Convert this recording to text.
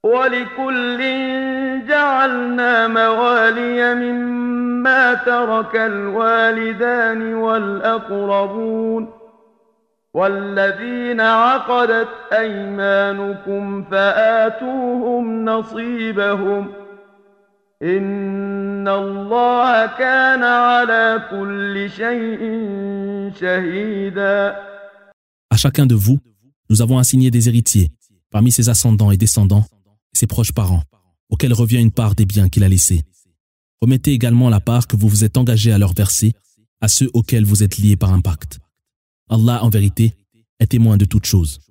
وَلِكُلٍّ جَعَلْنَا مَوَالِيَ مِمَّا تَرَكَ الْوَالِدَانِ وَالْأَقْرَبُونَ وَالَّذِينَ عَقَدَتْ أَيْمَانُكُمْ فَآتُوهُمْ نَصِيبَهُمْ إِنَّ اللَّهَ كَانَ عَلَى كُلِّ شَيْءٍ شَهِيدًا. À chacun de vous, nous avons assigné des héritiers, parmi ses ascendants et descendants, et ses proches parents, auxquels revient une part des biens qu'il a laissés. Remettez également la part que vous vous êtes engagé à leur verser à ceux auxquels vous êtes liés par un pacte. Allah, en vérité, est témoin de toutes choses.